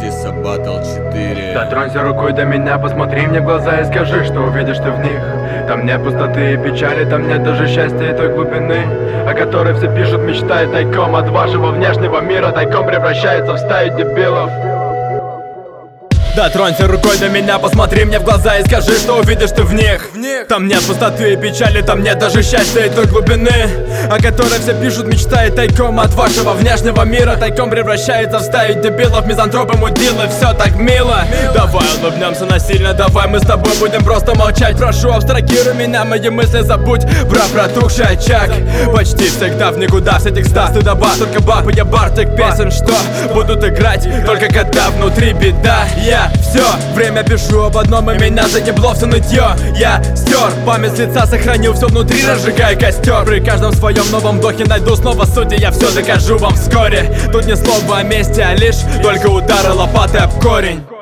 Сиса Батл 4. Дотронься рукой до меня, посмотри мне в глаза и скажи, что увидишь ты в них. Там нет пустоты и печали, там нет даже счастья и той глубины, о которой все пишут, мечтают тайком от вашего внешнего мира. Тайком превращается в стаю дебилов. Дотронься рукой до меня, посмотри мне в глаза и скажи, что увидишь ты в них. Там нет пустоты и печали, там нет даже счастья и той глубины, о которой все пишут, мечтают тайком от вашего внешнего мира. Тайком превращается в стаю дебилов, мизантропы, мудилы, все так мило. Давай улыбнемся насильно, давай мы с тобой будем просто молчать. Прошу, абстрагируй меня, мои мысли забудь про протухший очаг. Почти всегда в никуда, с этих ста стыдоба, только бабы, я бартик песен, что будут играть только когда внутри беда. Я все время пишу об одном, и меня заебло все нытье. Я стер память с лица, сохранил все внутри, разжигая костер. При каждом своем новом вдохе найду снова суть, и я все докажу вам вскоре. Тут ни слова о месте, а лишь только удары лопаты об корень.